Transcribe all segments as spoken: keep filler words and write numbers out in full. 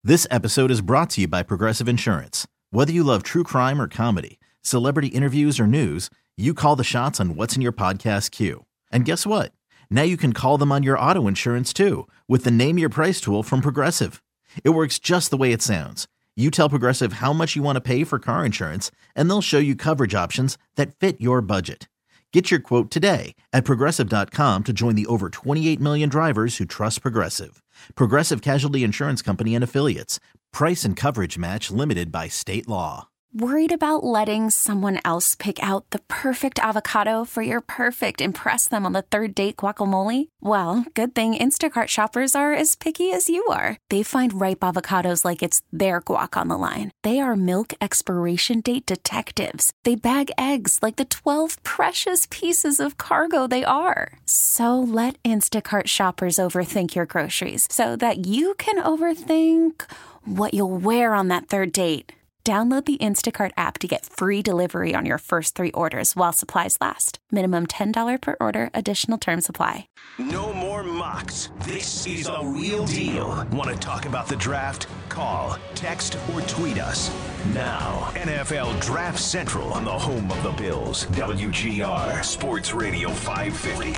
This episode is brought to you by Progressive Insurance. Whether you love true crime or comedy, celebrity interviews or news, you call the shots on what's in your podcast queue. And guess what? Now you can call them on your auto insurance too with the Name Your Price tool from Progressive. It works just the way it sounds. You tell Progressive how much you want to pay for car insurance, and they'll show you coverage options that fit your budget. Get your quote today at Progressive dot com to join the over twenty-eight million drivers who trust Progressive. Progressive Casualty Insurance Company and Affiliates. Price and coverage match limited by state law. Worried about letting someone else pick out the perfect avocado for your perfect impress them on the third date guacamole? Well, good thing Instacart shoppers are as picky as you are. They find ripe avocados like it's their guac on the line. They are milk expiration date detectives. They bag eggs like the twelve precious pieces of cargo they are. So let Instacart shoppers overthink your groceries so that you can overthink what you'll wear on that third date. Download the Instacart app to get free delivery on your first three orders while supplies last. Minimum ten dollars per order. Additional terms apply. No more mocks. This is a real deal. Want to talk about the draft? Call, text, or tweet us. Now, N F L Draft Central on the home of the Bills. W G R Sports Radio five fifty.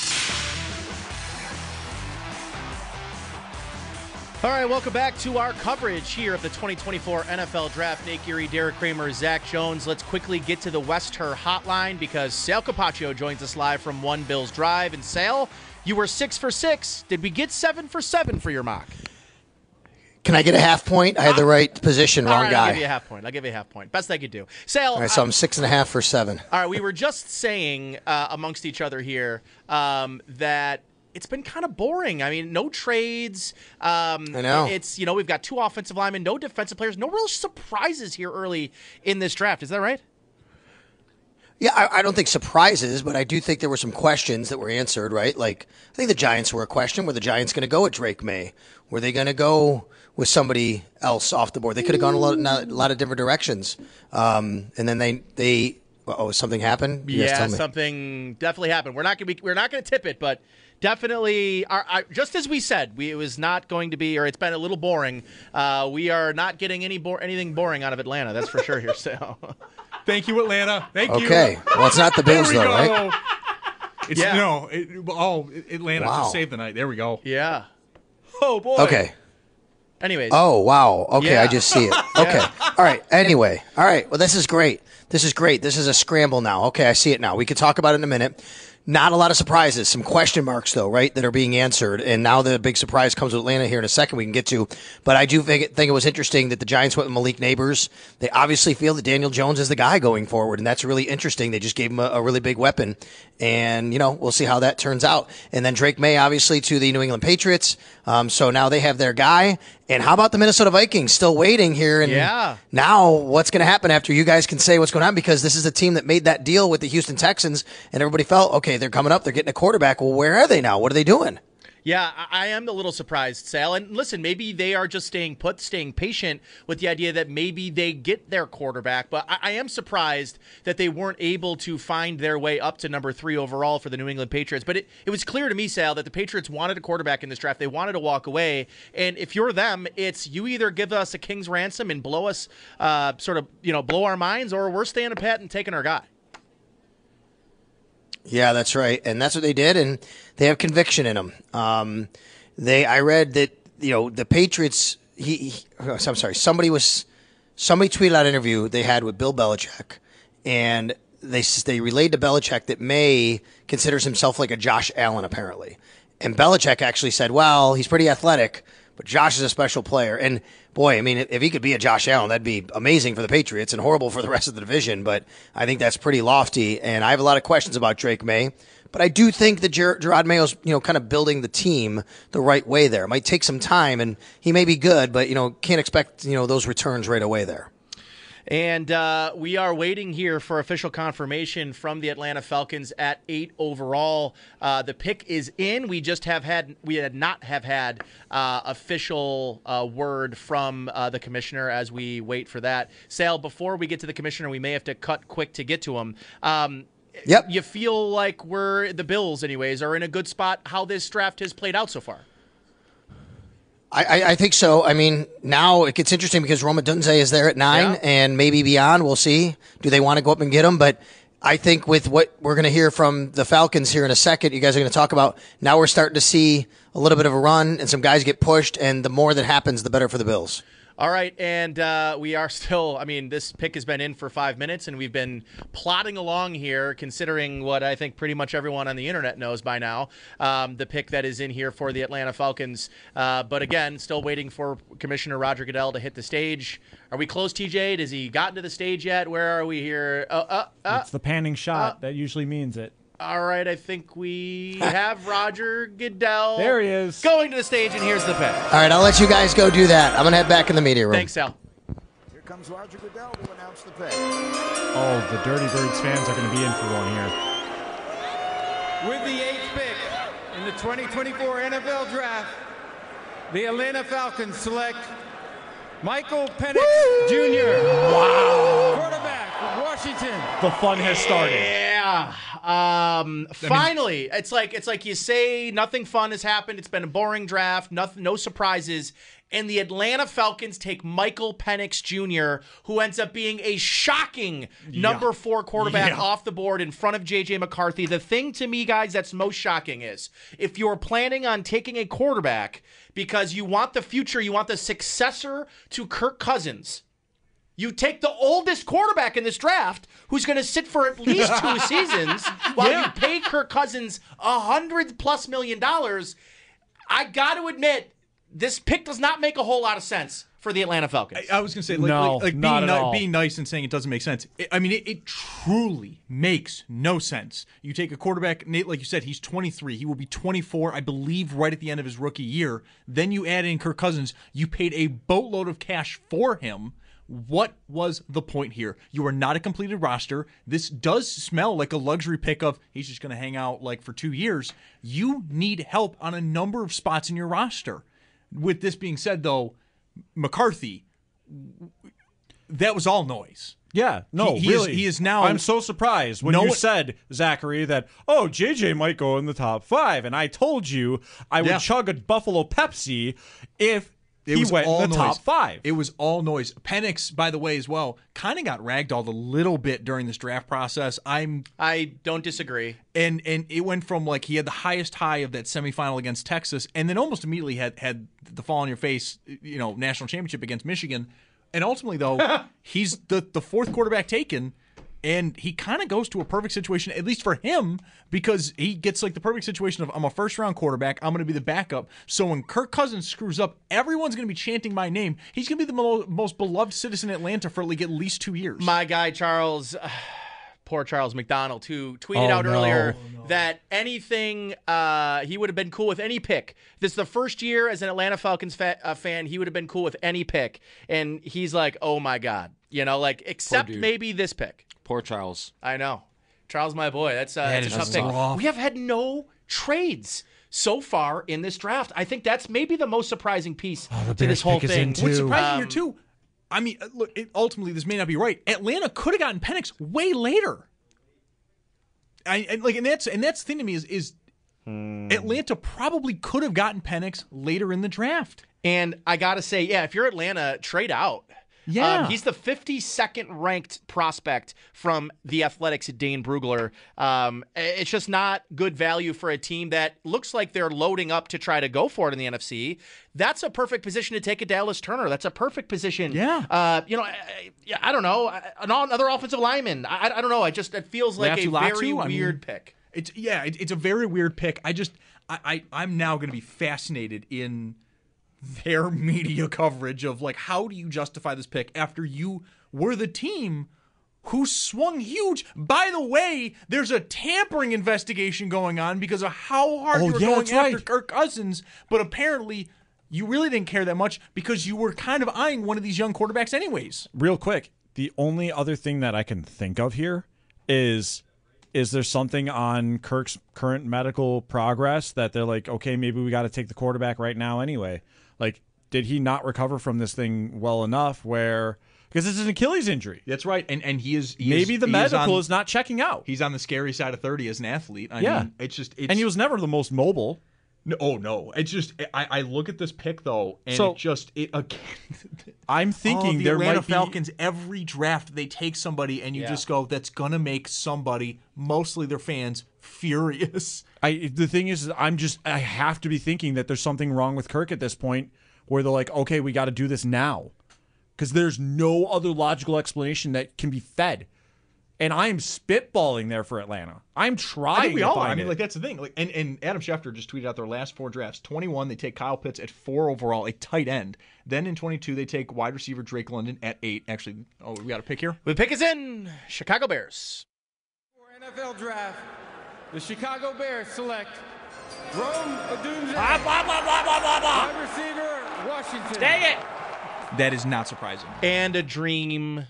All right, welcome back to our coverage here of the twenty twenty-four N F L Draft. Nate Geary, Derek Kramer, Zach Jones. Let's quickly get to the West Her hotline because Sale Capaccio joins us live from One Bills Drive. And Sale, you were six for six. Did we get seven for seven for your mock? Can I get a half point? I had the right position, wrong all right, guy. I'll give you a half point. I'll give you a half point. Best I could do. Sale. All right, so I'm six and a half for seven. All right, we were just saying uh, amongst each other here um, that it's been kind of boring. I mean, no trades. Um, I know. It's, you know, we've got two offensive linemen, no defensive players, no real surprises here early in this draft. Is that right? Yeah, I, I don't think surprises, but I do think there were some questions that were answered, right? Like, I think the Giants were a question. Were the Giants going to go at Drake May? Were they going to go with somebody else off the board? They could have gone a lot, a lot of different directions. Um, and then they, they, oh, something happened? You guys Yeah, tell me. something definitely happened. We're not going to be, we're not going to tip it, but definitely, our, our, just as we said, we, it was not going to be, or it's been a little boring. Uh, we are not getting any bo- anything boring out of Atlanta, that's for sure here. So, thank you, Atlanta. Thank you. Okay. Well, it's not the Bills, There we though, go. right? It's, Yeah. No. It, oh, Atlanta Wow. just saved the night. There we go. yeah. Oh, boy. Okay. Anyways. Oh, wow. Okay, Yeah. I just see it. Okay. All right. Anyway. All right. Well, this is great. This is great. This is a scramble now. Okay, I see it now. We can talk about it in a minute. Not a lot of surprises. Some question marks, though, right, that are being answered. And now the big surprise comes with Atlanta here in a second we can get to. But I do think it, think it was interesting that the Giants went with Malik Neighbors. They obviously feel that Daniel Jones is the guy going forward, and that's really interesting. They just gave him a, a really big weapon. And, you know, we'll see how that turns out. And then Drake May, obviously, to the New England Patriots. Um, so now they have their guy. And how about the Minnesota Vikings still waiting here? And Yeah. now what's going to happen after you guys can say what's going on? Because this is a team that made that deal with the Houston Texans, and everybody felt, okay, they're coming up, they're getting a quarterback. Well, where are they now? What are they doing? Yeah, I I am a little surprised, Sal. And listen, maybe they are just staying put, staying patient with the idea that maybe they get their quarterback. But I, I am surprised that they weren't able to find their way up to number three overall for the New England Patriots. But it, it was clear to me, Sal, that the Patriots wanted a quarterback in this draft. They wanted to walk away. And if you're them, it's you either give us a king's ransom and blow us, uh, sort of, you know, blow our minds, or we're staying pat and taking our guy. Yeah, that's right, and that's what they did, and they have conviction in them. Um, they, I read that you know the Patriots. He, he, I'm sorry, somebody was somebody tweeted out an interview they had with Bill Belichick, and they they relayed to Belichick that May considers himself like a Josh Allen apparently, and Belichick actually said, "Well, he's pretty athletic, but Josh is a special player." And boy, I mean, if he could be a Josh Allen, that'd be amazing for the Patriots and horrible for the rest of the division. But I think that's pretty lofty, and I have a lot of questions about Drake May. But I do think that Ger- Gerard Mayo's, you know, kind of building the team the right way there. It might take some time, and he may be good, but, you know, can't expect, you know, those returns right away there. And uh, we are waiting here for official confirmation from the Atlanta Falcons at eight overall. Uh, the pick is in. We just have had we had not have had uh, official uh, word from uh, the commissioner as we wait for that. Sale, before we get to the commissioner, we may have to cut quick to get to him. Um, Yep. You feel like we're the Bills, anyways, are in a good spot. How this draft has played out so far? I, I, I think so. I mean, now it gets interesting because Roma Dunze is there at nine, Yeah. and maybe beyond. We'll see. Do they want to go up and get him? But I think with what we're going to hear from the Falcons here in a second, you guys are going to talk about, now we're starting to see a little bit of a run and some guys get pushed, and the more that happens, the better for the Bills. All right, and uh, we are still, I mean, this pick has been in for five minutes, and we've been plodding along here, considering what I think pretty much everyone on the internet knows by now, um, the pick that is in here for the Atlanta Falcons. Uh, but again, still waiting for Commissioner Roger Goodell to hit the stage. Are we close, T J? Has he gotten to the stage yet? Where are we here? Uh, uh, uh, It's the panning shot uh, that usually means it. all right, I think we have Roger Goodell. There he is. Going to the stage, and here's the pick. All right, I'll let you guys go do that. I'm going to head back in the media room. Thanks, Sal. Here comes Roger Goodell to announce the pick. Oh, the Dirty Birds fans are going to be in for one here. With the eighth pick in the twenty twenty-four N F L Draft, the Atlanta Falcons select Michael Penix Junior Wow. Quarterback, Washington. The fun has started. Yeah. Um, finally, it's like it's like you say nothing fun has happened. It's been a boring draft, nothing, no surprises. And the Atlanta Falcons take Michael Penix Junior, who ends up being a shocking number Yeah. four quarterback Yeah. off the board in front of J J McCarthy. The thing to me, guys, that's most shocking is if you're planning on taking a quarterback because you want the future, you want the successor to Kirk Cousins, you take the oldest quarterback in this draft who's going to sit for at least two seasons while Yeah. you pay Kirk Cousins a hundred plus million dollars. I got to admit, this pick does not make a whole lot of sense for the Atlanta Falcons. I, I was going to say, like, No, like, like not being, at ni- all. being nice and saying it doesn't make sense. It, I mean, it, it truly makes no sense. You take a quarterback, Nate, like you said, he's twenty-three. He will be twenty-four, I believe, right at the end of his rookie year. Then you add in Kirk Cousins. You paid a boatload of cash for him. What was the point here? You are not a completed roster. This does smell like a luxury pick of he's just going to hang out like for two years. You need help on a number of spots in your roster. With this being said, though, McCarthy, that was all noise. Yeah, no, He- he is- really. he is now- I'm so surprised when No you one- said, Zachary, that, oh, J J might go in the top five. And I told you I would Yeah. chug a Buffalo Pepsi if It he was went all in the noise. top five. It was all noise. Penix, by the way, as well, kind of got ragdolled a little bit during this draft process. I'm I don't disagree. and and it went from like he had the highest high of that semifinal against Texas, and then almost immediately had had the fall on your face, you know, national championship against Michigan, and ultimately though he's the the fourth quarterback taken. And he kind of goes to a perfect situation, at least for him, because he gets like the perfect situation of I'm a first round quarterback. I'm going to be the backup. So when Kirk Cousins screws up, everyone's going to be chanting my name. He's going to be the mo- most beloved citizen in Atlanta for like at least two years. My guy, Charles, poor Charles McDonald, who tweeted Oh, out no. earlier Oh, that anything, uh, he would have been cool with any pick. This is the first year as an Atlanta Falcons fa- uh, fan, he would have been cool with any pick. And he's like, oh my God. You know, like, except dude. maybe this pick. Poor Charles. I know. Charles, my boy. That's, uh, That that's a is tough pick. rough. We have had no trades so far in this draft. I think that's maybe the most surprising piece to this whole pick is thing. in, too. What's surprising Um, here too, I mean, uh, look, it, ultimately this may not be right. Atlanta could have gotten Penix way later. I, and like, and that's and that's the thing to me is is Atlanta probably could have gotten Penix later in the draft. And I got to say, yeah, if you're Atlanta, trade out. Yeah. Um, he's the fifty-second ranked prospect from the Athletics at Dane Brugler. Um, it's just not good value for a team that looks like they're loading up to try to go for it in the N F C. That's a perfect position to take a Dallas Turner. That's a perfect position. Yeah. Uh, you know, I, I, I don't know. Another offensive lineman. I, I don't know. I just, it feels like Latu a Latu, very I mean, weird pick. It's yeah, it, it's a very weird pick. I just I, I I'm now going to be fascinated in their media coverage of like how do you justify this pick after you were the team who swung huge. By the way, there's a tampering investigation going on because of how hard Oh, you were yeah, going that's after right. Kirk Cousins, but apparently you really didn't care that much because you were kind of eyeing one of these young quarterbacks anyways. Real quick, the only other thing that I can think of here is is there something on Kirk's current medical progress that they're like, okay, maybe we got to take the quarterback right now anyway? Like, did he not recover from this thing well enough where – because it's an Achilles injury. That's right, and and he is he Maybe is, the he medical on, is not checking out. He's on the scary side of thirty as an athlete. I Yeah. mean, it's just it's, And he was never the most mobile. No, oh no! It's just I, I look at this pick though, and So- it just it again. I'm thinking oh, the there Atlanta might be Falcons. Every draft they take somebody, and you Yeah. just go, "That's gonna make somebody, mostly their fans, furious." I the thing is, I'm just I have to be thinking that there's something wrong with Kirk at this point, where they're like, okay, we got to do this now, because there's no other logical explanation that can be fed, and I am spitballing there for Atlanta. I'm trying. I think we to all are. find I mean, it. like that's the thing. Like, and, and Adam Schefter just tweeted out their last four drafts. twenty-one, they take Kyle Pitts at four overall, a tight end. Then in twenty-two, they take wide receiver Drake London at eight. Actually, oh, we got a pick here. The pick is in. Chicago Bears. For N F L Draft, the Chicago Bears select Rome Odunze, Blah, blah, blah, blah, blah, blah, blah. wide receiver, Washington. Dang it. That is not surprising. And a dream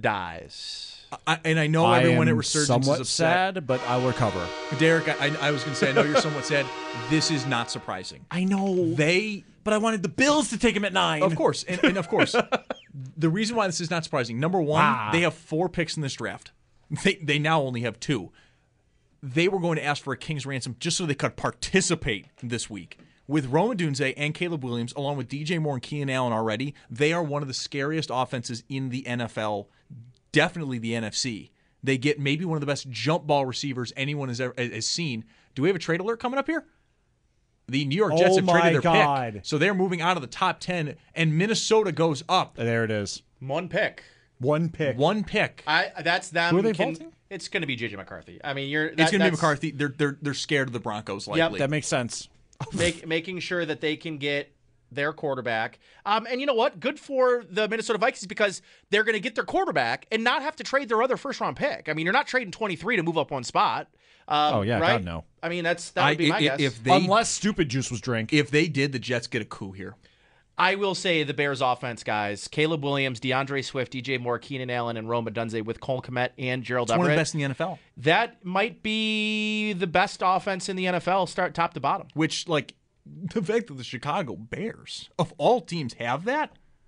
dies. I, and I know I everyone am at Resurgence somewhat is upset. sad, but I'll recover. Derek, I, I was going to say, I know you're somewhat sad. This is not surprising. I know They, but I wanted the Bills to take him at nine. of course, and, and of course, the reason why this is not surprising. Number one, Ah. they have four picks in this draft. They they now only have two. They were going to ask for a king's ransom just so they could participate this week. With Rome Odunze and Caleb Williams, along with D J Moore and Keenan Allen already, they are one of the scariest offenses in the N F L, definitely the N F C. They get maybe one of the best jump ball receivers anyone has ever has seen. Do we have a trade alert coming up here? The New York Jets Oh have traded my their God. pick. So they're moving out of the top ten, and Minnesota goes up There it is. One pick. One pick. one pick. I that's them. Who are they can- vaulting? It's going to be J J McCarthy. I mean, you're. That, it's going to be that's McCarthy. They're they're they're scared of the Broncos likely. That makes sense. Make, making sure that they can get their quarterback. Um, and you know what? Good for the Minnesota Vikings because they're going to get their quarterback and not have to trade their other first round pick. I mean, you're not trading twenty-three to move up one spot. Um, Oh, yeah, right? God, no. I mean, that's that would be I- my i- guess. if they Unless stupid juice was drank. if they did, the Jets get a coup here. I will say the Bears offense, guys: Caleb Williams, DeAndre Swift, D J Moore, Keenan Allen, and Rome Odunze with Cole Kmet and Gerald It's one of Everett. the best in the N F L. That might be the best offense in the N F L, start top to bottom. Which, like, the fact that the Chicago Bears, of all teams, have that,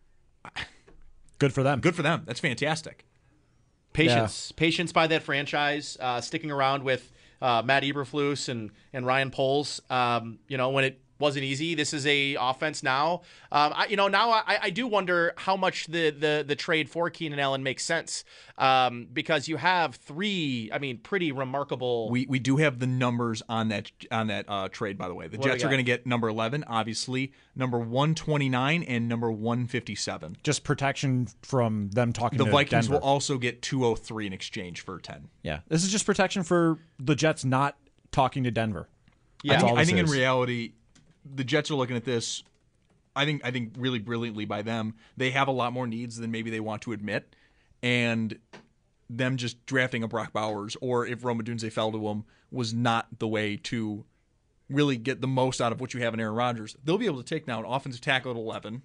Good for them. good for them. That's fantastic. Patience, patience by that franchise, uh, sticking around with uh, Matt Eberflus and and Ryan Poles. Um, you know, when it wasn't easy, this is a offense now. Um, I, you know, now I, I do wonder how much the the the trade for Keenan Allen makes sense um, because you have three. I mean, pretty remarkable. We we do have the numbers on that on that uh, trade, by the way. The What do we Jets are got? going to get number eleven, obviously, number one twenty-nine, and number one fifty-seven. Just protection from them talking The to Vikings Denver. will also get two oh three in exchange for ten. Yeah. This is just protection for the Jets not talking to Denver. Yeah. I think, all I this think in is. reality, the Jets are looking at this. I think I think really brilliantly by them. They have a lot more needs than maybe they want to admit, and them just drafting a Brock Bowers or if Rome Odunze fell to him was not the way to really get the most out of what you have in Aaron Rodgers. They'll be able to take now an offensive tackle at eleven.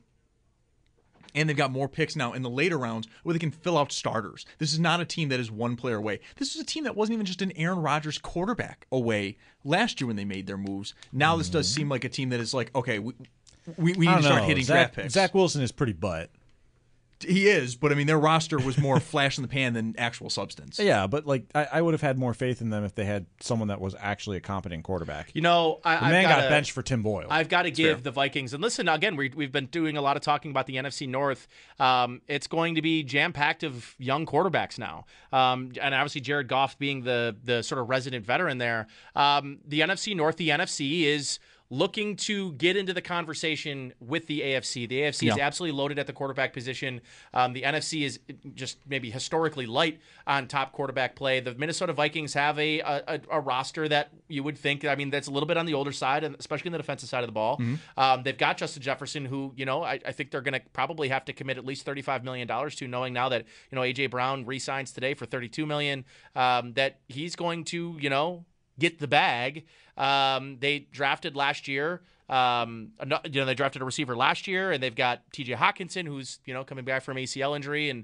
And they've got more picks now in the later rounds where they can fill out starters. This is not a team that is one player away. This is a team that wasn't even just an Aaron Rodgers quarterback away last year when they made their moves. Now this does seem like a team that is like, okay, we we, we need I to don't start know. hitting Zach, draft picks. Zach Wilson is pretty butt. He is, but I mean their roster was more flash in the pan than actual substance. Yeah, but like I, I would have had more faith in them if they had someone that was actually a competent quarterback. You know, I, The I've man gotta, got benched for Tim Boyle. I've got to give fair. the Vikings, and listen, again, we, we've been doing a lot of talking about the N F C North. Um, it's going to be jam-packed of young quarterbacks now. Um, and obviously Jared Goff being the the sort of resident veteran there. Um, the N F C North, the N F C is looking to get into the conversation with the A F C. The A F C is Yeah. absolutely loaded at the quarterback position. Um, the N F C is just maybe historically light on top quarterback play. The Minnesota Vikings have a a, a roster that you would think, I mean, that's a little bit on the older side, and especially in the defensive side of the ball. Um, they've got Justin Jefferson, who, you know, I, I think they're going to probably have to commit at least thirty-five million dollars to, knowing now that, you know, A J Brown re-signs today for thirty-two million dollars, um, that he's going to, you know, get the bag. Um, they drafted last year. Um, ano- you know, they drafted a receiver last year, and they've got T J Hawkinson, who's, you know, coming back from A C L injury, and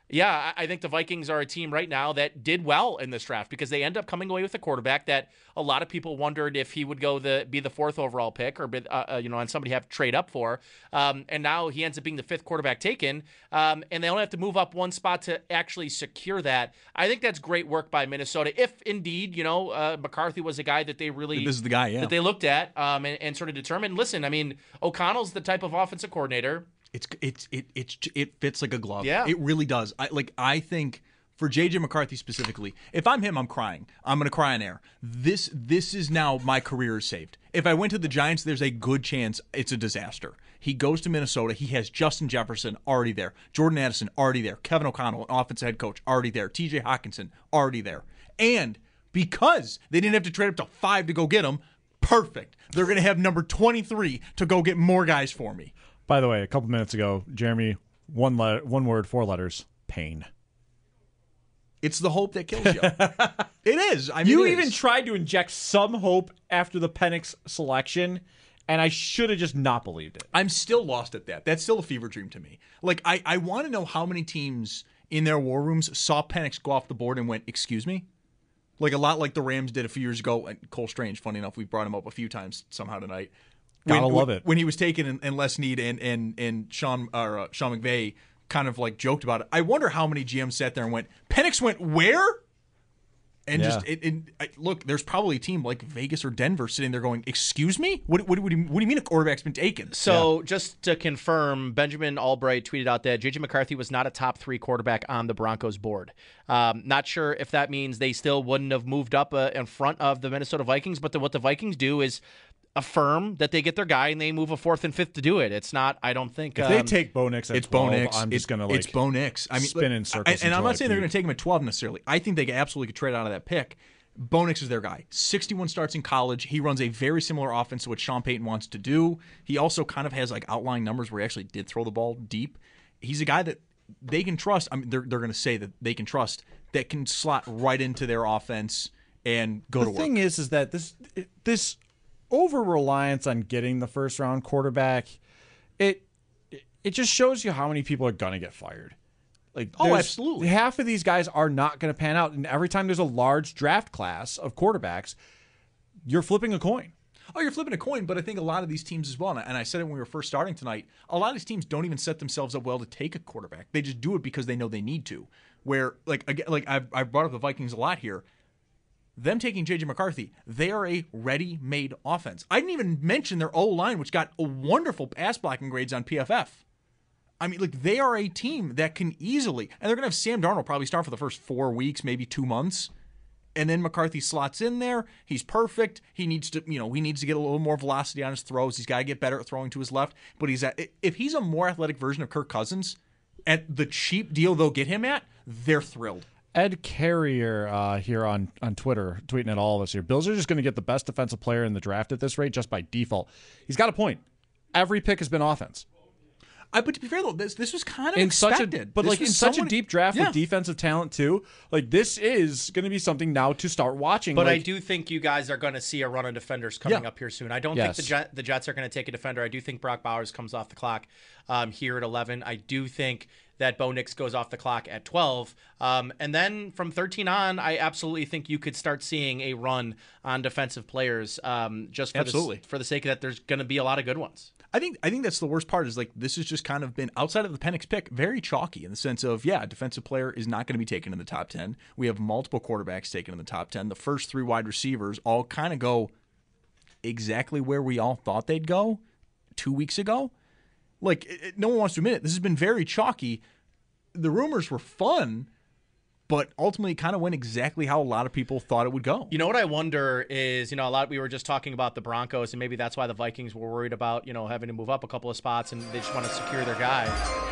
Yeah, I think the Vikings are a team right now that did well in this draft because they end up coming away with a quarterback that a lot of people wondered if he would go the be the fourth overall pick or be, uh, you know, and somebody have to trade up for. Um, and now he ends up being the fifth quarterback taken, um, and they only have to move up one spot to actually secure that. I think that's great work by Minnesota. If indeed, you know, uh, McCarthy was a guy that they really this is the guy, yeah. that they looked at um, and, and sort of determined. Listen, I mean, O'Connell's the type of offensive coordinator. It's it's it it it fits like a glove. Yeah, it really does. I like. I think for J J McCarthy specifically, if I'm him, I'm crying. I'm gonna cry on air. This this is now my career is saved. If I went to the Giants, there's a good chance it's a disaster. He goes to Minnesota. He has Justin Jefferson already there, Jordan Addison already there, Kevin O'Connell, an offensive head coach, already there, T J Hockenson already there, and because they didn't have to trade up to five to go get him, perfect. They're gonna have number twenty-three to go get more guys for me. By the way, a couple minutes ago, Jeremy, one letter, one word, four letters, pain. It's the hope that kills you. It is. I mean, you it even is. tried to inject some hope after the Penix selection, and I should have just not believed it. I'm still lost at that. That's still a fever dream to me. Like, I, I want to know how many teams in their war rooms saw Penix go off the board and went, excuse me? Like a lot like the Rams did a few years ago. And Cole Strange, funny enough, we brought him up a few times somehow tonight. Gotta when, love when, it. When he was taken and, and Les Snead and and and Sean or uh, Sean McVay kind of like joked about it. I wonder how many G Ms sat there and went, Penix went where? And yeah. just it, it, I, look, there's probably a team like Vegas or Denver sitting there going, "Excuse me, what, what, what, do, you, what do you mean a quarterback's been taken?" So yeah. just to confirm, Benjamin Albright tweeted out that J J McCarthy was not a top three quarterback on the Broncos board. Um, not sure if that means they still wouldn't have moved up uh, in front of the Minnesota Vikings, but the, what the Vikings do is affirm that they get their guy and they move a fourth and fifth to do it. It's not, I don't think. If um, they take Bo Nix at it's twelve, Bo Nix. I'm just it's, going to like it's Bo Nix. I mean, spin in circles. I, and I'm not I saying they're puke. going to take him at twelve necessarily. I think they absolutely could trade out of that pick. Bo Nix is their guy. sixty-one starts in college. He runs a very similar offense to what Sean Payton wants to do. He also kind of has like outlying numbers where he actually did throw the ball deep. He's a guy that they can trust. I mean, they're they're going to say that they can trust that can slot right into their offense and go the to work. The thing is, is that this this over reliance on getting the first round quarterback, it it just shows you how many people are going to get fired. Like, oh, absolutely. Half of these guys are not going to pan out, and every time there's a large draft class of quarterbacks, you're flipping a coin. Oh, you're flipping a coin, but I think a lot of these teams as well, and I said it when we were first starting tonight, a lot of these teams don't even set themselves up well to take a quarterback. They just do it because they know they need to. Where, like, again, like I've, I've brought up the Vikings a lot here. Them taking J J McCarthy, they are a ready-made offense. I didn't even mention their O-line, which got a wonderful pass blocking grades on P F F. I mean, like, they are a team that can easily, and they're going to have Sam Darnold probably start for the first four weeks, maybe two months, and then McCarthy slots in there. He's perfect. He needs to, you know, he needs to get a little more velocity on his throws. He's got to get better at throwing to his left. But he's at, if he's a more athletic version of Kirk Cousins, at the cheap deal they'll get him at, they're thrilled. Ed Carrier uh, here on, on Twitter tweeting at all of us here. Bills are just going to get the best defensive player in the draft at this rate just by default. He's got a point. Every pick has been offense. I, but to be fair though, this this was kind of in expected. Such a, but this like in someone, such a deep draft yeah. with defensive talent too, like this is going to be something now to start watching. But like, I do think you guys are going to see a run of defenders coming yeah. up here soon. I don't yes. think the Jet, the Jets are going to take a defender. I do think Brock Bowers comes off the clock um, here at eleven. I do think that Bo Nix goes off the clock at twelve. Um, and then from thirteen on, I absolutely think you could start seeing a run on defensive players um, just for, absolutely. The, for the sake of that there's going to be a lot of good ones. I think I think that's the worst part is like this has just kind of been outside of the Penix pick very chalky in the sense of yeah, a defensive player is not going to be taken in the top ten. We have multiple quarterbacks taken in the top ten. The first three wide receivers all kind of go exactly where we all thought they'd go two weeks ago. Like it, it, no one wants to admit it. This has been very chalky. The rumors were fun, but ultimately kind of went exactly how a lot of people thought it would go. You know what I wonder is, you know, a lot we were just talking about the Broncos, and maybe that's why the Vikings were worried about, you know, having to move up a couple of spots and they just want to secure their guy.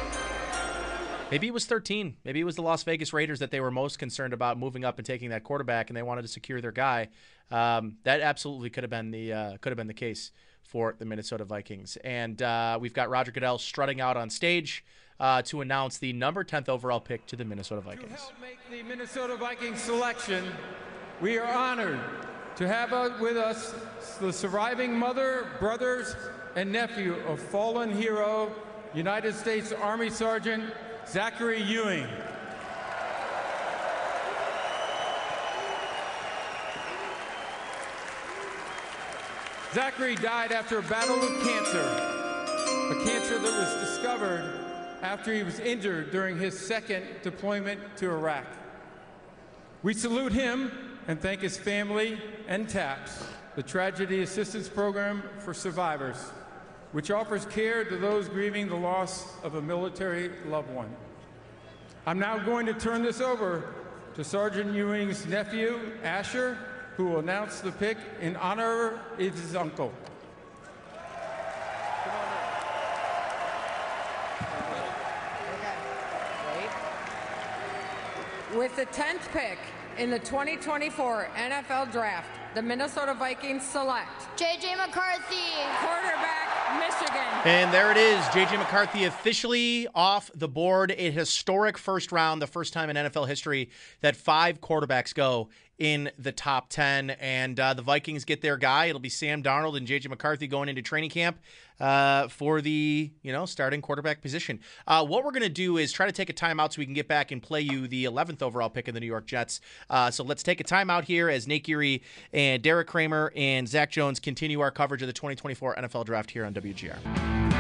Maybe it was thirteen. Maybe it was the Las Vegas Raiders that they were most concerned about moving up and taking that quarterback, and they wanted to secure their guy. Um, that absolutely could have been the uh, could have been the case for the Minnesota Vikings. And uh, we've got Roger Goodell strutting out on stage uh, to announce the number tenth overall pick to the Minnesota Vikings. To help make the Minnesota Vikings selection, we are honored to have with us the surviving mother, brothers, and nephew of fallen hero, United States Army Sergeant Zachary Ewing. Zachary died after a battle with cancer, a cancer that was discovered after he was injured during his second deployment to Iraq. We salute him and thank his family and TAPS, the Tragedy Assistance Program for Survivors, which offers care to those grieving the loss of a military loved one. I'm now going to turn this over to Sergeant Ewing's nephew, Asher, who will announce the pick in honor of his uncle. With the tenth pick in the twenty twenty-four N F L Draft, the Minnesota Vikings select J J McCarthy, quarterback, Michigan. And there it is, J J McCarthy officially off the board. A historic first round, the first time in N F L history that five quarterbacks go in the top ten. And uh, the Vikings get their guy. It'll be Sam Darnold and J J McCarthy going into training camp uh, for the you know starting quarterback position. Uh, what we're going to do is try to take a timeout so we can get back and play you the eleventh overall pick in the New York Jets. Uh, so let's take a timeout here as Nate Geary and Derek Kramer and Zach Jones continue our coverage of the twenty twenty-four N F L Draft here on W G R.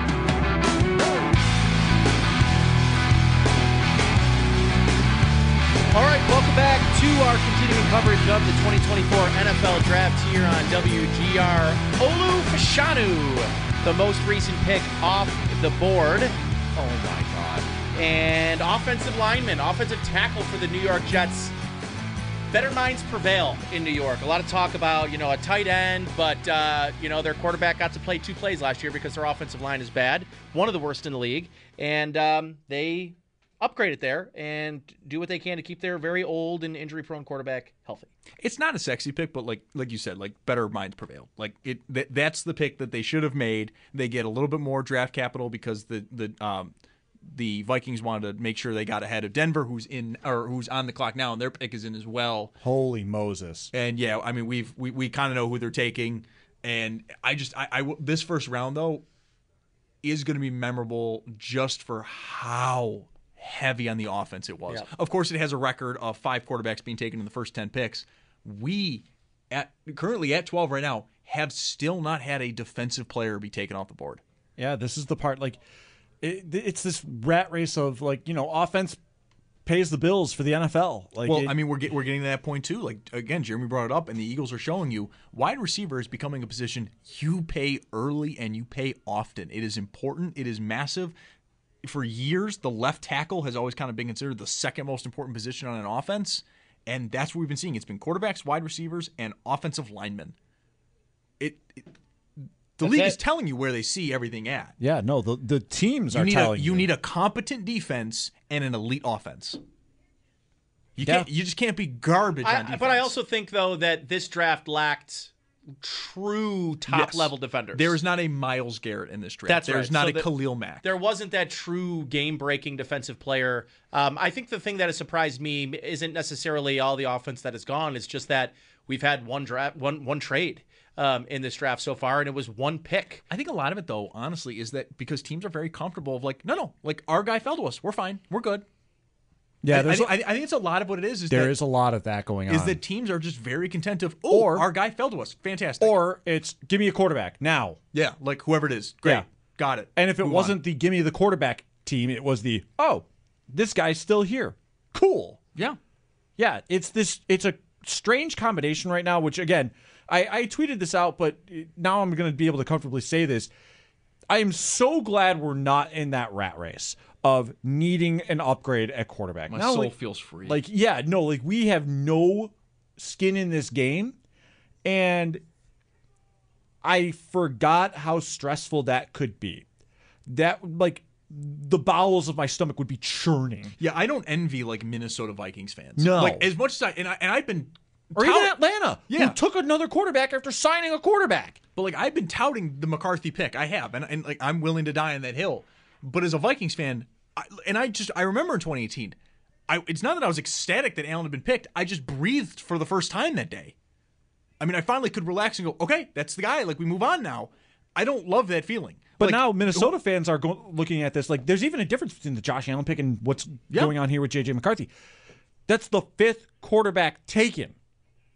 All right, welcome back to our continuing coverage of the twenty twenty-four N F L Draft here on W G R. Olu Fashanu, the most recent pick off the board. Oh, my God. And offensive lineman, offensive tackle for the New York Jets. Better minds prevail in New York. A lot of talk about, you know, a tight end, but, uh, you know, their quarterback got to play two plays last year because their offensive line is bad, one of the worst in the league, and um, they upgrade it there and do what they can to keep their very old and injury-prone quarterback healthy. It's not a sexy pick, but like like you said, like better minds prevail. Like it, th- that's the pick that they should have made. They get a little bit more draft capital because the the um, the Vikings wanted to make sure they got ahead of Denver, who's in or who's on the clock now, and their pick is in as well. Holy Moses! And yeah, I mean we've we, we kind of know who they're taking, and I just I, I this first round though is going to be memorable just for how heavy on the offense it was. Yeah. Of course, it has a record of five quarterbacks being taken in the first ten picks. We at currently at twelve right now have still not had a defensive player be taken off the board. Yeah, this is the part like. It, it's this rat race of like you know offense pays the bills for the N F L. Like, well, it, I mean we're get, we're getting to that point too. Like again, Jeremy brought it up, and the Eagles are showing you wide receiver is becoming a position you pay early and you pay often. It is important. It is massive. For years, the left tackle has always kind of been considered the second most important position on an offense, and that's what we've been seeing. It's been quarterbacks, wide receivers, and offensive linemen. It. it The That's league it. is telling you where they see everything at. yeah, no, the the teams You are need telling a, you need a competent defense and an elite offense. You Yeah. can't. You just can't be garbage on I, defense. but I also think, though, that this draft lacked true top-level Yes. defenders. There is not a Miles Garrett in this draft. That's There's right. not So a the- Khalil Mack. There wasn't that true game-breaking defensive player. Um, I think the thing that has surprised me isn't necessarily all the offense that has gone. It's just that we've had one draft, one one trade um, in this draft so far, and it was one pick. I think a lot of it, though, honestly, is that because teams are very comfortable of like, no, no, like our guy fell to us. We're fine. We're good. yeah. I, I, There's think, a, I think it's a lot of what it is. Is there that, is a lot of that going on. is that teams are just very content of, oh, Or- our guy fell to us. Fantastic. or it's give me a quarterback now. yeah, like whoever it is. Great. Yeah. Got it. And if it Move wasn't on. the give me the quarterback team, it was the oh this guy's still here. Cool. yeah. Yeah, it's this. It's a strange combination right now. Which again, I, I tweeted this out, but now I'm going to be able to comfortably say this. I am so glad we're not in that rat race of needing an upgrade at quarterback. My Not soul only- feels free. Like, yeah, no, like we have no skin in this game, and I forgot how stressful that could be. That like the bowels of my stomach would be churning. Yeah, I don't envy like Minnesota Vikings fans. No. like as much as I and I and I've been Or tout- even Atlanta, Yeah. who took another quarterback after signing a quarterback. But like I've been touting the McCarthy pick. I have, and, and like I'm willing to die on that hill. But as a Vikings fan, I, and I just I remember in twenty eighteen, I it's not that I was ecstatic that Allen had been picked. I just breathed for the first time that day. I mean, I finally could relax and go, okay, that's the guy. Like we move on now. I don't love that feeling. But Like, now Minnesota fans are go- looking at this like there's even a difference between the Josh Allen pick and what's Yeah. going on here with J J McCarthy. That's the fifth quarterback taken.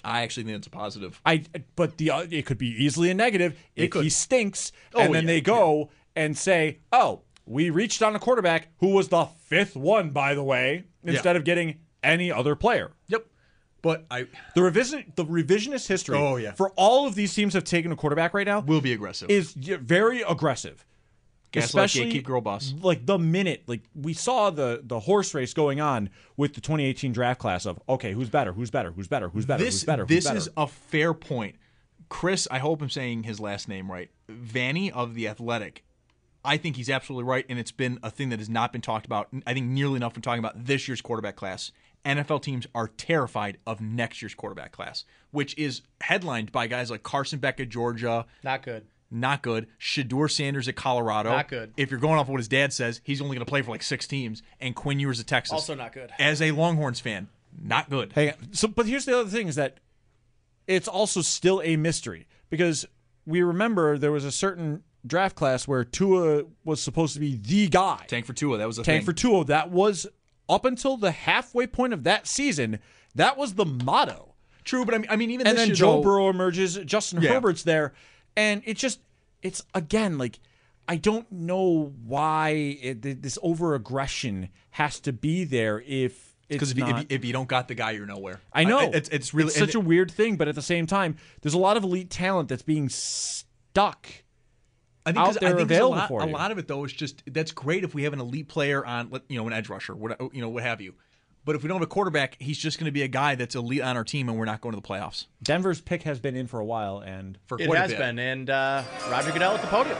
I actually think it's a positive. I but the uh, it could be easily a negative It if could. he stinks, Oh, and then yeah, they go and say, "Oh, we reached on a quarterback who was the fifth one, by the way," instead of getting any other player. Yep. But I the revision the revisionist history Oh, yeah. for all of these teams have taken a quarterback right now will be aggressive. is y- very aggressive. Gaslight, Especially gatekeep, girl boss. like the minute like we saw the the horse race going on with the twenty eighteen draft class of okay, who's better, who's better, who's better, who's better, This who's better, who's this better. is a fair point. Chris, I hope I'm saying his last name right. Vanny of The Athletic. I think he's absolutely right, and it's been a thing that has not been talked about. I think nearly enough in talking about this year's quarterback class. N F L teams are terrified of next year's quarterback class, which is headlined by guys like Carson Beck at Georgia. Not good. Not good. Shedeur Sanders at Colorado. Not good. If you're going off of what his dad says, he's only going to play for like six teams. And Quinn Ewers at Texas. Also not good. As a Longhorns fan, not good. Hey, so but here's the other thing is that it's also still a mystery because we remember there was a certain draft class where Tua was supposed to be the guy. Tank for Tua, that was a Tank thing. for Tua. That was up until the halfway point of that season. That was the motto. True, but I mean, I mean even and this then year, Joe though- Burrow emerges. Justin Yeah. Herbert's there, and it just it's again like I don't know why it, this over aggression has to be there if it's Because if, you- not. if, you- if you don't got the guy, you're nowhere. I know it's it's really such a and- weird thing, but at the same time, there's a lot of elite talent that's being stuck. I think, out 'cause there I think there's a available lot, for a you. lot of it though is just that's great if we have an elite player on, let- you know, an edge rusher, what you know, what have you. But if we don't have a quarterback, he's just going to be a guy that's elite on our team, and we're not going to the playoffs. Denver's pick has been in for a while, and For It quite a has bit. been, and uh, Roger Goodell at the podium.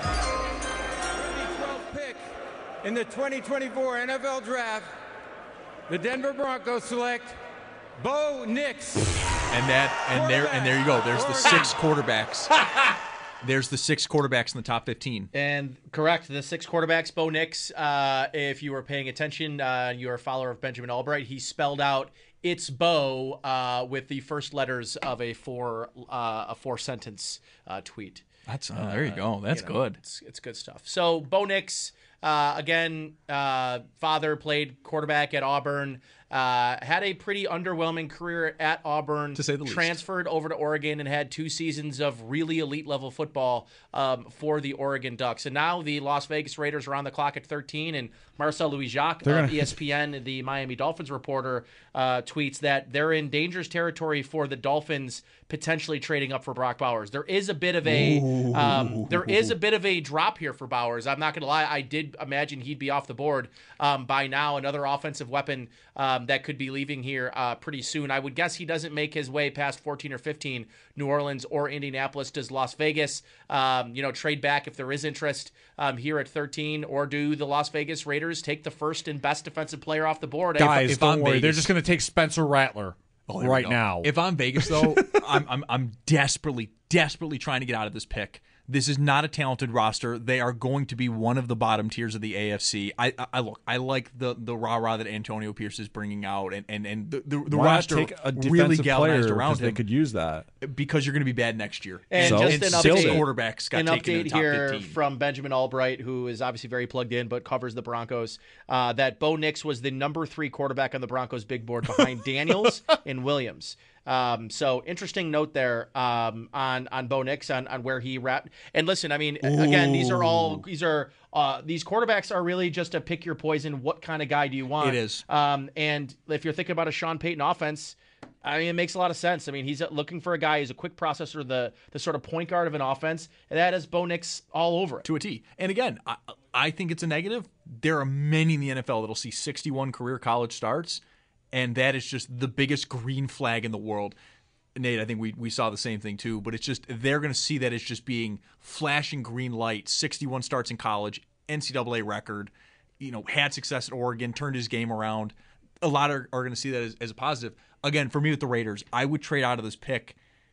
twelfth pick in the twenty twenty-four N F L Draft, the Denver Broncos select Bo Nix. And that and there and there you go. There's the six quarterbacks. There's the six quarterbacks in the top fifteen. And correct, the six quarterbacks, Bo Nix, uh, if you were paying attention, uh, you're a follower of Benjamin Albright, he spelled out "It's Bo" uh, with the first letters of a four uh, a four sentence uh, tweet. That's oh, there you go. That's You know, good. It's, it's good stuff. So Bo Nix, uh, again, uh, father played quarterback at Auburn. Uh, had a pretty underwhelming career at Auburn. To say the least. Transferred over to Oregon and had two seasons of really elite level football um, for the Oregon Ducks. And now the Las Vegas Raiders are on the clock at thirteen. And Marcel Louis-Jacques They're of gonna- E S P N, the Miami Dolphins reporter, uh, tweets that they're in dangerous territory for the Dolphins potentially trading up for Brock Bowers. There is a bit of a um, there is a bit of a drop here for Bowers. I'm not going to lie. I did imagine he'd be off the board um, by now. Another offensive weapon um, that could be leaving here uh, pretty soon. I would guess he doesn't make his way past fourteen or fifteen. New Orleans or Indianapolis. Does Las Vegas, um, you know, trade back if there is interest um, here at thirteen, or do the Las Vegas Raiders take the first and best defensive player off the board? guys, if don't I'm worry, they're Vegas- just going to take Spencer Rattler Oh, there we right go. now. If I'm Vegas, though, I'm, I'm I'm desperately, desperately trying to get out of this pick. This is not a talented roster. They are going to be one of the bottom tiers of the A F C. I, I, I look, I like the the rah rah that Antonio Pierce is bringing out, and and and the the, the Why not roster take a really defensive galvanized player around because they him could use that. because you're going to be bad next year. And So? just and an six update, quarterbacks got an taken in update the top here fifteen. from Benjamin Albright, who is obviously very plugged in but covers the Broncos, uh, that Bo Nix was the number three quarterback on the Broncos big board behind Daniels and Williams. Um, so interesting note there um, on on Bo Nix on, on where he wrapped. And listen, I mean, again, these are all these are uh, these quarterbacks are really just a pick your poison. What kind of guy do you want? It is. Um, and if you're thinking about a Sean Payton offense, I mean, it makes a lot of sense. I mean, he's looking for a guy who's a quick processor, the the sort of point guard of an offense, and that is Bo Nix all over it. To a T. And again, I, I think it's a negative. There are many in the N F L that'll see sixty-one career college starts, and that is just the biggest green flag in the world. Nate, I think we, we saw the same thing too, but it's just they're going to see that as just being flashing green light, sixty-one starts in college, N C double A record, you know, had success at Oregon, turned his game around. A lot are, are going to see that as, as a positive. Again, for me with the Raiders, I would trade out of this pick.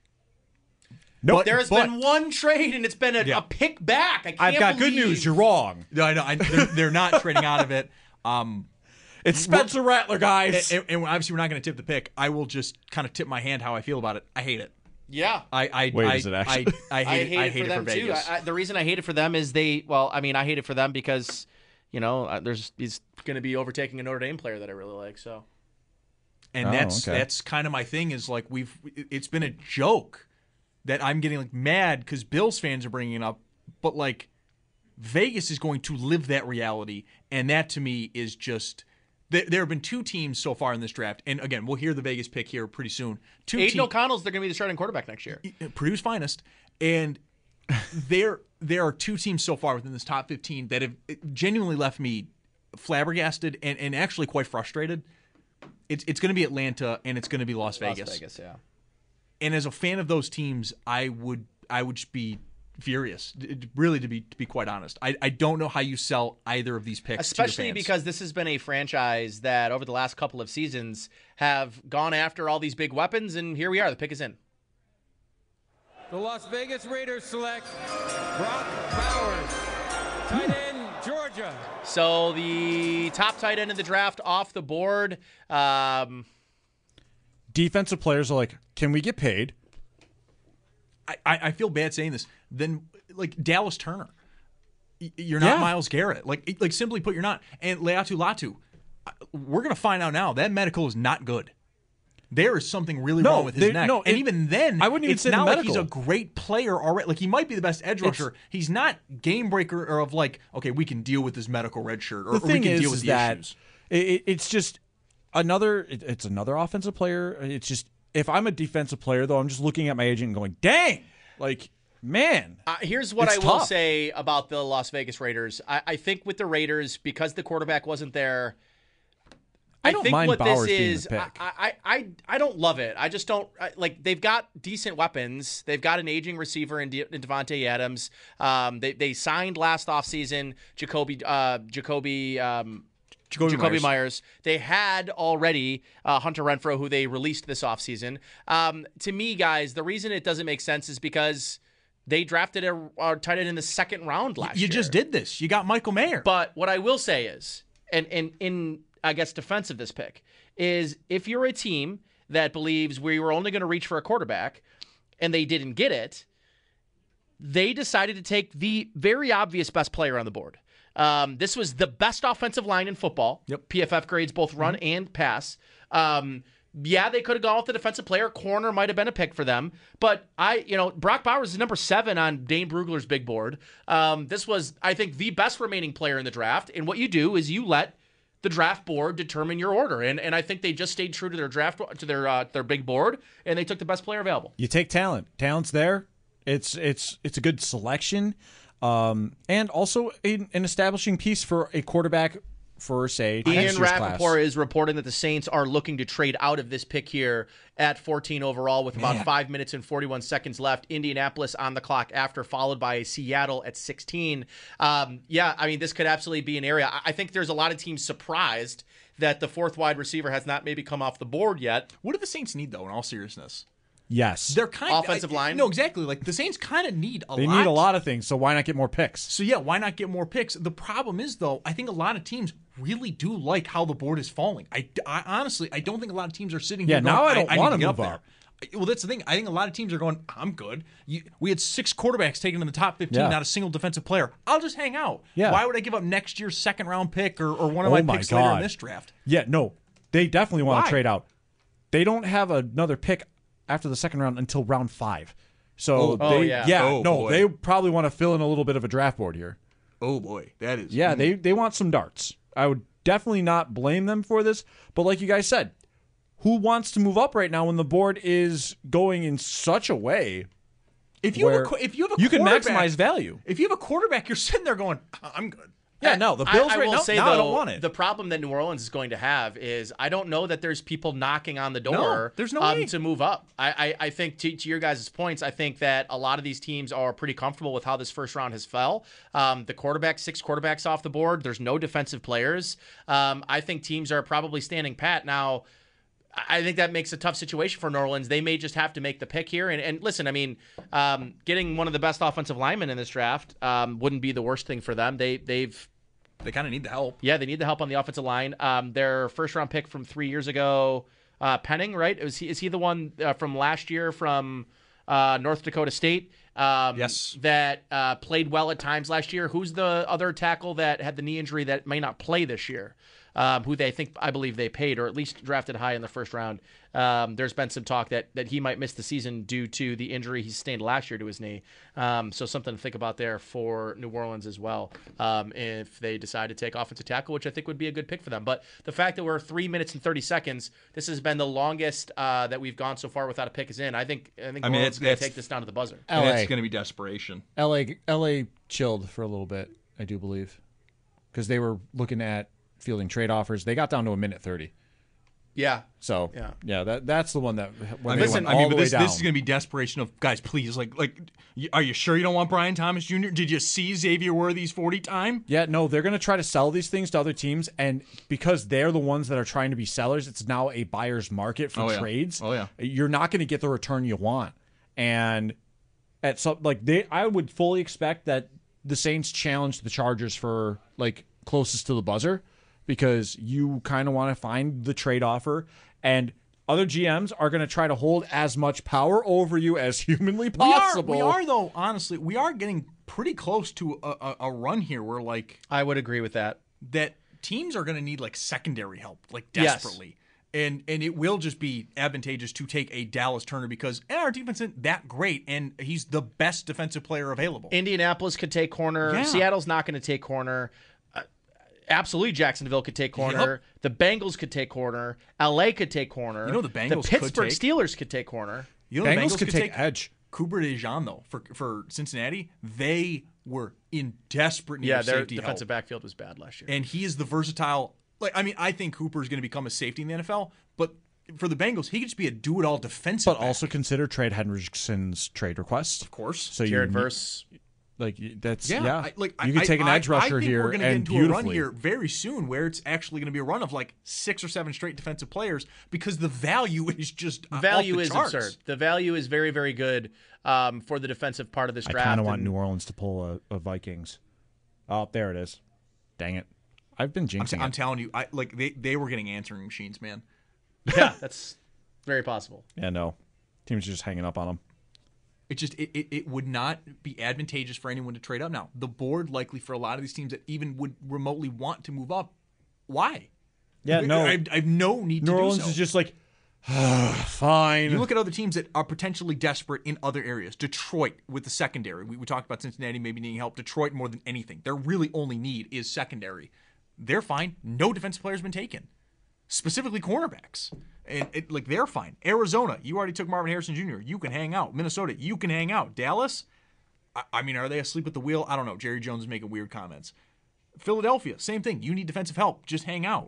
Nope. But- There has but- been one trade, and it's been a, Yeah. a pick back. I can't I've got good believe- news. You're wrong. No, I know I, they're, they're not trading out of it. Um, It's Spencer Rattler, guys. and, and obviously, we're not going to tip the pick. I will just kind of tip my hand how I feel about it. I hate it. Yeah. I I Wait, I, is it actually? I, I hate I it. hate I it hate for it them for too. Vegas. I, I, the reason I hate it for them is they. Well, I mean, I hate it for them because, you know, uh, there's he's going to be overtaking a Notre Dame player that I really like. So And Oh, that's okay. that's kind of my thing is like we've it's been a joke that I'm getting like mad because Bills fans are bringing it up, but like Vegas is going to live that reality, and that to me is just there, there have been two teams so far in this draft, and again we'll hear the Vegas pick here pretty soon. Two Aiden te- O'Connell's they're going to be the starting quarterback next year. Purdue's finest, and there there are two teams so far within this top fifteen that have genuinely left me flabbergasted and, and actually quite frustrated. It's it's going to be Atlanta and it's going to be Las Vegas. Las Vegas, yeah. And as a fan of those teams, I would I would just be furious, really, to be to be quite honest. I, I don't know how you sell either of these picks, especially to your fans. because this has been a franchise that over the last couple of seasons have gone after all these big weapons, and here we are. The pick is in. The Las Vegas Raiders select Brock Bowers, tight end, Georgia. So the top tight end in the draft off the board. Um, Defensive players are like, can we get paid? I, I, I feel bad saying this. Then, like, Dallas Turner. Y- You're not Yeah. Myles Garrett. Like, like simply put, you're not. And Leatu Latu. We're going to find out now that medical is not good. There is something really No, wrong with his they- neck. no, and it- even then, I wouldn't even it's say the not like he's a medical. great player already. Like, he might be the best edge It's- rusher. He's not game breaker or of like, okay, we can deal with this medical red shirt, or, The or we thing can is, deal with is the that issues. it, it's just another. It, it's another offensive player. It's just if I'm a defensive player, though, I'm just looking at my agent and going, "Dang, like man." Uh, here's what It's I will tough. say about the Las Vegas Raiders. I, I think with the Raiders, because the quarterback wasn't there, I I, don't think mind what Bowers this being the is, pick. I, I, I, I don't love it. I just don't I, like. They've got decent weapons. They've got an aging receiver in, De, in Devontae Adams. Um, they they signed last offseason Jacoby uh, Jacoby. Um, Jacoby, Jacoby Myers. Myers. They had already uh, Hunter Renfrow, who they released this offseason. Um, to me, guys, the reason it doesn't make sense is because they drafted a, a tight end in the second round last You year. just did this. You got Michael Mayer. But what I will say is, and in, in I guess defense of this pick, is if you're a team that believes we were only going to reach for a quarterback and they didn't get it, they decided to take the very obvious best player on the board. Um, this was the best offensive line in football. Yep. P F F grades both run and pass. Um, yeah, they could have gone with the defensive player. Corner might have been a pick for them. But I, you know, Brock Bowers is number seven on Dane Brugler's big board. Um, this was, I think, the best remaining player in the draft. And what you do is you let the draft board determine your order. And and I think they just stayed true to their draft to their uh, their big board, and they took the best player available. You take talent. Talent's there. It's it's it's a good selection, um, and also a, an establishing piece for a quarterback for say Ian next year's class. Rappaport is reporting that the Saints are looking to trade out of this pick here at fourteen overall with about Man. five minutes and forty-one seconds left. Indianapolis on the clock after, followed by Seattle at sixteen. Um, yeah, I mean, this could absolutely be an area. I I think there's a lot of teams surprised that the fourth wide receiver has not maybe come off the board yet. What do the Saints need, though, in all seriousness? Yes, They're kind of Offensive line? No, exactly. Like the Saints kind of need a they lot. need a lot of things. So why not get more picks? So yeah, why not get more picks? The problem is though, I think a lot of teams really do like how the board is falling. I, I honestly, I don't think a lot of teams are sitting Yeah, here. now going, I don't need wanna to get move up there. Well, that's the thing. I think a lot of teams are going, I'm good. You, we had six quarterbacks taken in the top fifteen, Yeah. not a single defensive player. I'll just hang out. Yeah. Why would I give up next year's second round pick or, or one of Oh my, my picks later in God. this draft? Yeah, no, they definitely want Why? to trade out. They don't have another pick after the second round until round five. So Oh, oh, they, yeah. Oh, no, boy. they probably want to fill in a little bit of a draft board here. Oh boy, that is Yeah, they they want some darts. I would definitely not blame them for this, but like you guys said, who wants to move up right now when the board is going in such a way If you have where a, qu- if you have a you can quarterback- maximize value? If you have a quarterback, you're sitting there going, I'm good. Yeah, no, the Bills I, I right will now, say, now though, I don't want it. the problem that New Orleans is going to have is I don't know that there's people knocking on the door there's no um, way. to move up. I, I, I think, to, to your guys' points, I think that a lot of these teams are pretty comfortable with how this first round has fell. Um, the quarterback, six quarterbacks off the board. There's no defensive players. Um, I think teams are probably standing pat. Now, I think that makes a tough situation for New Orleans. They may just have to make the pick here. And, and listen, I mean, um, getting one of the best offensive linemen in this draft um, wouldn't be the worst thing for them. They, they've They kind of need the help. Yeah, they need the help on the offensive line. Um, their first round pick from three years ago, uh, Penning, right? Is he, is he the one uh, from last year from uh, North Dakota State? Um, Yes. That uh, played well at times last year. Who's the other tackle that had the knee injury that may not play this year? um, who they think I believe they paid or at least drafted high in the first round. Um, there's been some talk that that he might miss the season due to the injury he sustained last year to his knee. Um, so something to think about there for New Orleans as well, um, if they decide to take offensive tackle, which I think would be a good pick for them. But the fact that we're three minutes and thirty seconds, this has been the longest uh, that we've gone so far without a pick is in. I think I think I New mean, Orleans is going to it's- take this down to the buzzer. And L A. it's going to be desperation. L A L A chilled for a little bit, I do believe, because they were looking at fielding trade offers. They got down to a minute thirty. Yeah. So Yeah. yeah, that that's the one that when I they mean, went I all mean, the but way this, down. this is going to be desperation of guys. Please, like, like, y- are you sure you don't want Brian Thomas Junior? Did you see Xavier Worthy's forty time? Yeah, no, they're going to try to sell these things to other teams, and because they're the ones that are trying to be sellers, it's now a buyer's market for Oh, yeah. trades. Oh, yeah. You're not going to get the return you want, and at some like they, I would fully expect that the Saints challenge the Chargers for like closest to the buzzer, because you kind of want to find the trade offer, and other G Ms are going to try to hold as much power over you as humanly possible. We are, we are though. Honestly, we are getting pretty close to a, a, a run here where, like, I would agree with that. that teams are going to need like secondary help, like Yes. desperately. And and it will just be advantageous to take a Dallas Turner because eh, our defense isn't that great, and he's the best defensive player available. Indianapolis could take corner. Yeah. Seattle's not going to take corner. Uh, absolutely, Jacksonville could take corner. Yep. The Bengals could take corner. L A could take corner. You know the Bengals The could Pittsburgh take- Steelers could take corner. You know, the Bengals could take edge. Cooper DeJean, though, for for Cincinnati, they were in desperate need Yeah, of their safety defensive help. backfield was bad last year. And he is the versatile. Like, I mean, I think Cooper is going to become a safety in the N F L, but for the Bengals, he could just be a do-it-all defensive. But back. also consider Trade Hendrickson's trade request. of course, So Jared you Verse. like that's yeah, yeah. I, like you could I, take an I, edge rusher I think here we're gonna and get into a run beautifully. here very soon, where it's actually going to be a run of like six or seven straight defensive players because the value is just uh, Value off the is charts. absurd. The value is very, very good um, for the defensive part of this I draft. kind of want and- New Orleans to pull a, a Vikings. Oh, there it is. Dang it! I've been I'm, jinxing t- I'm it. telling you, I like they, they were getting answering machines, man. Yeah, that's very possible. Yeah, no, teams are just hanging up on them. It just it, it, it would not be advantageous for anyone to trade up. Now, the board likely for a lot of these teams that even would remotely want to move up. Why? Yeah, no. I, I have no need New to Orleans do so. is just like, fine. You look at other teams that are potentially desperate in other areas. Detroit with the secondary. We, we talked about Cincinnati maybe needing help. Detroit more than anything. Their really only need is secondary. They're fine. No defensive players been taken, specifically cornerbacks. And it, like they're fine. Arizona, you already took Marvin Harrison Junior You can hang out. Minnesota, you can hang out. Dallas, I, I mean, are they asleep at the wheel? I don't know. Jerry Jones is making weird comments. Philadelphia, same thing. You need defensive help. Just hang out.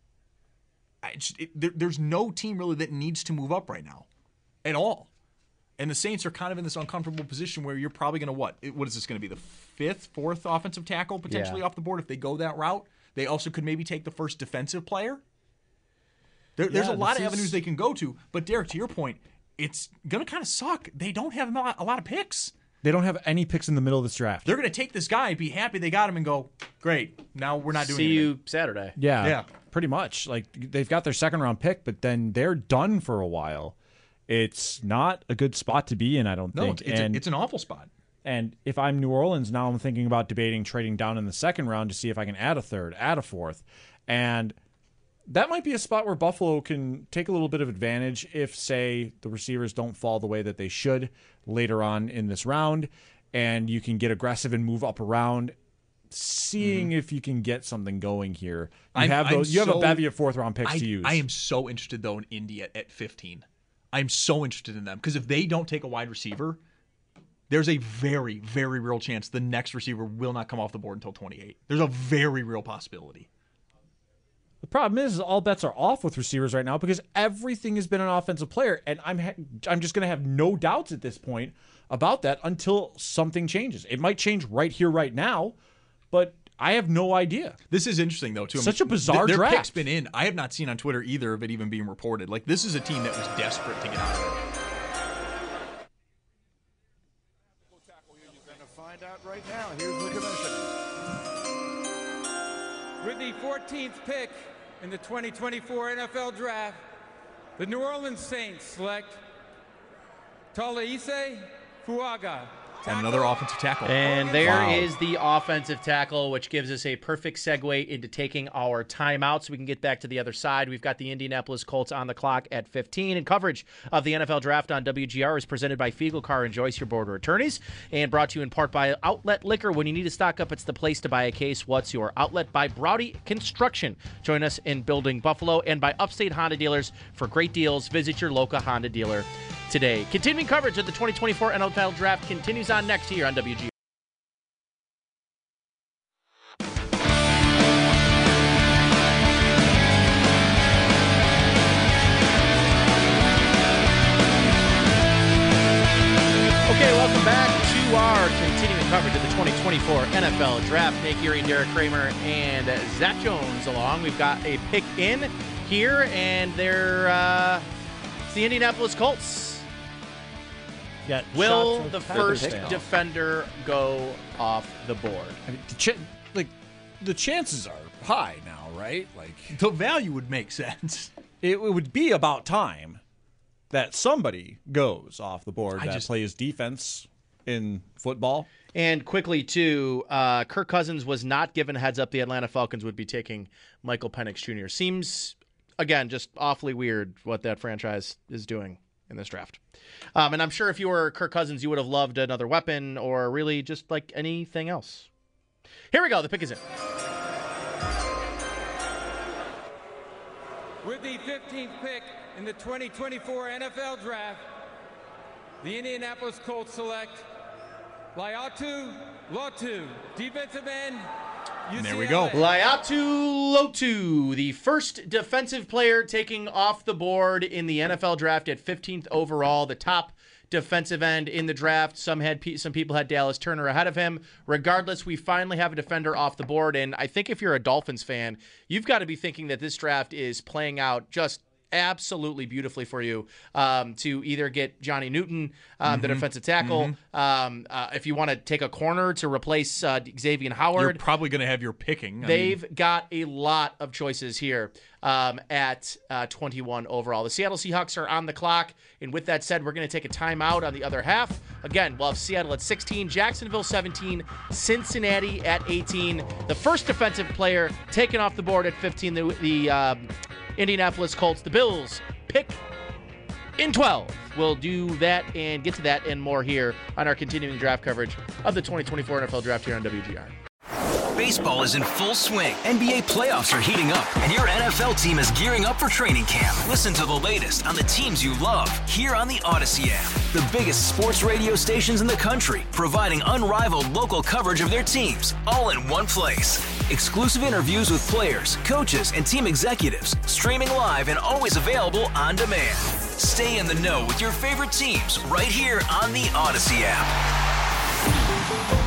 I just, it, there, there's no team really that needs to move up right now at all. And the Saints are kind of in this uncomfortable position where you're probably going to what? It- What is this going to be? The fifth, fourth offensive tackle potentially Yeah. off the board if they go that route? They also could maybe take the first defensive player. There, there's Yeah, a lot this of is- avenues they can go to. But Derek, to your point, it's going to kind of suck. They don't have a lot, a lot of picks. They don't have any picks in the middle of this draft. They're going to take this guy, be happy they got him, and go, great, now we're not doing See anything. you Saturday. Yeah, Yeah. pretty much. Like they've got their second round pick, but then they're done for a while. It's not a good spot to be in, I don't No, think. it's, it's, and a, it's an awful spot. and if I'm New Orleans now, I'm thinking about debating trading down in the second round to see if I can add a third, add a fourth, and that might be a spot where Buffalo can take a little bit of advantage if, say, the receivers don't fall the way that they should later on in this round, and you can get aggressive and move up around, seeing if you can get something going here. You I'm- have I'm those. You have a so- bevy of fourth round picks I, to use. I am so interested, though, in Indy at, at fifteen. I'm so interested in them because if they don't take a wide receiver, there's a very, very real chance the next receiver will not come off the board until twenty-eight. There's a very real possibility. The problem is, is all bets are off with receivers right now because everything has been an offensive player, and I'm ha- I'm just going to have no doubts at this point about that until something changes. It might change right here, right now, but I have no idea. This is interesting, though, too. I Such mean, a bizarre their, their draft. pick's been in. I have not seen on Twitter either of it even being reported. Like, this is a team that was desperate to get out of it. You're going to find out right now. Here's the commissioner. With the fourteenth pick in the twenty twenty-four N F L Draft, the New Orleans Saints select Taliese Fuaga, And another offensive tackle. And there Wow. is the offensive tackle, which gives us a perfect segue into taking our timeout so we can get back to the other side. We've got the Indianapolis Colts on the clock at fifteen. And coverage of the N F L Draft on W G R is presented by Fiegel Car and Joyce, your border attorneys, and brought to you in part by Outlet Liquor. When you need to stock up, it's the place to buy a case. What's your outlet? By Browdy Construction. Join us in Building Buffalo. And by Upstate Honda Dealers. For great deals, visit your local Honda dealer today. Continuing coverage of the twenty twenty-four N F L Draft continues on next here on W G R. Okay, welcome back to our continuing coverage of the twenty twenty-four N F L Draft. Nick Erie, Derek Kramer, and Zach Jones along. We've got a pick in here, and they're uh, it's the Indianapolis Colts. Yeah, Will shot the for first touchdown. defender go off the board? I mean, the ch- like the chances are high now, right? Like the value would make sense. It, it would be about time that somebody goes off the board I that just- plays defense in football. And quickly, too, uh, Kirk Cousins was not given a heads up the Atlanta Falcons would be taking Michael Penix Junior Seems, again, just awfully weird what that franchise is doing in this draft. Um, and I'm sure if you were Kirk Cousins, you would have loved another weapon or really just like anything else. Here we go. The pick is in. With the fifteenth pick in the twenty twenty-four N F L Draft, the Indianapolis Colts select Laiatu Lotu, defensive end, U C L A. There we go. Laiatu Lotu, the first defensive player taking off the board in the N F L Draft at fifteenth overall, the top defensive end in the draft. Some had pe- some people had Dallas Turner ahead of him. Regardless, we finally have a defender off the board, and I think if you're a Dolphins fan, you've got to be thinking that this draft is playing out just absolutely beautifully for you um, to either get Johnny Newton, um, Mm-hmm. the defensive tackle. Mhm. Um, uh, if you want to take a corner to replace uh, Xavier Howard. You're probably going to have your picking. I They've mean, got a lot of choices here um, at uh, twenty-one overall. The Seattle Seahawks are on the clock, and with that said, we're going to take a timeout on the other half. Again, we'll have Seattle at sixteen, Jacksonville seventeen, Cincinnati at eighteen. The first defensive player taken off the board at fifteen, the, the um, Indianapolis Colts. The Bills pick in twelve. We'll do that and get to that and more here on our continuing draft coverage of the twenty twenty-four N F L Draft here on W G R. Baseball is in full swing. N B A playoffs are heating up, and your N F L team is gearing up for training camp. Listen to the latest on the teams you love here on the Odyssey app. The biggest sports radio stations in the country, providing unrivaled local coverage of their teams, all in one place. Exclusive interviews with players, coaches, and team executives, streaming live and always available on demand. Stay in the know with your favorite teams right here on the Odyssey app.